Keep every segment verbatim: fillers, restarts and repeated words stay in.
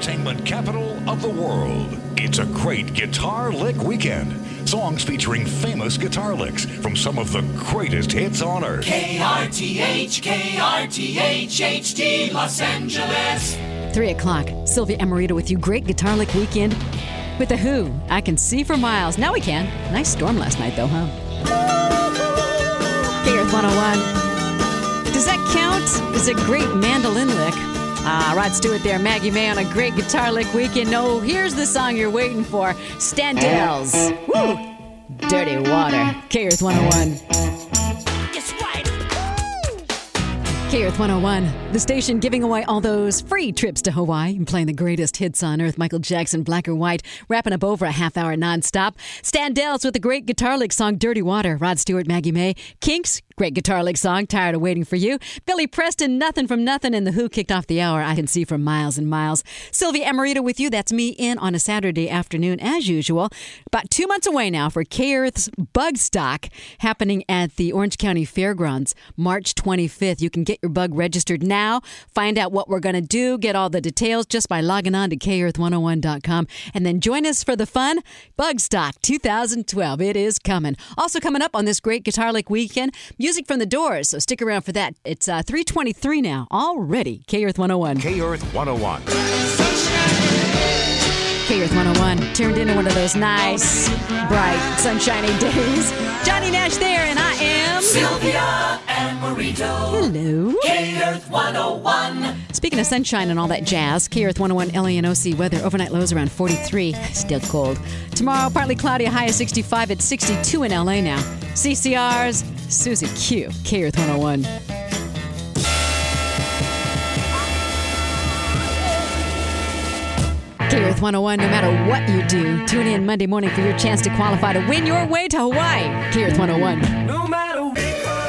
entertainment capital of the world. It's a great guitar lick weekend. Songs featuring famous guitar licks from some of the greatest hits on earth. K R T H, K R T H, H D, Los Angeles. Three o'clock. Sylvia Amarita with you. Great guitar lick weekend with The Who. I Can See for Miles. Now we can. Nice storm last night, though, huh? K Earth one oh one. Does that count? Is a great mandolin lick? Ah, Rod Stewart there, Maggie May on a great guitar lick weekend. No, here's the song you're waiting for. Standells. Woo! Dirty Water. K Earth one oh one. K Earth one oh one, the station giving away all those free trips to Hawaii and playing the greatest hits on earth. Michael Jackson, Black or White, wrapping up over a half hour nonstop. Standells with the great guitar lick song Dirty Water. Rod Stewart, Maggie May. Kinks, great guitar lick song, Tired of Waiting for You. Billy Preston, Nothing from Nothing, and The Who kicked off the hour. I Can See for Miles and Miles. Sylvia Amarita with you. That's me in on a Saturday afternoon as usual. About two months away now for K Earth's Bug Stock happening at the Orange County Fairgrounds, March twenty-fifth. You can get your bug registered now. Find out what we're going to do. Get all the details just by logging on to K Earth one oh one dot com. And then join us for the fun. Bug Stock twenty twelve. It is coming. Also coming up on this great guitar lick weekend, music from the Doors. So stick around for that. It's uh, three twenty-three now already. K Earth one oh one. K Earth one oh one. K Earth one oh one turned into one of those nice, bright, sunshiny days. Johnny Nash there, and I am Sylvia Amarito. Hello. K Earth one oh one. Speaking of sunshine and all that jazz, K Earth one oh one L A N O C weather. Overnight lows around forty-three. Still cold. Tomorrow, partly cloudy, a high of sixty-five at sixty-two in L A now. C C R's Susie Q. K Earth one oh one. K Earth one oh one, no matter what you do, tune in Monday morning for your chance to qualify to win your way to Hawaii. K Earth one oh one. No matter what.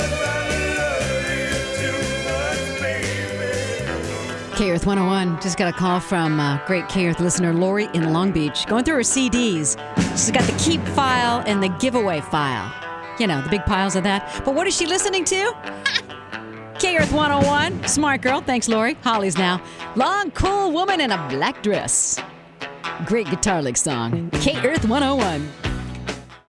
K Earth one oh one. Just got a call from uh, great K Earth listener Lori in Long Beach. Going through her C Ds. She's got the keep file and the giveaway file. You know, the big piles of that. But what is she listening to? K Earth one oh one. Smart girl. Thanks, Lori. Holly's now. Long, cool woman in a black dress. Great guitar lick song. K Earth one oh one.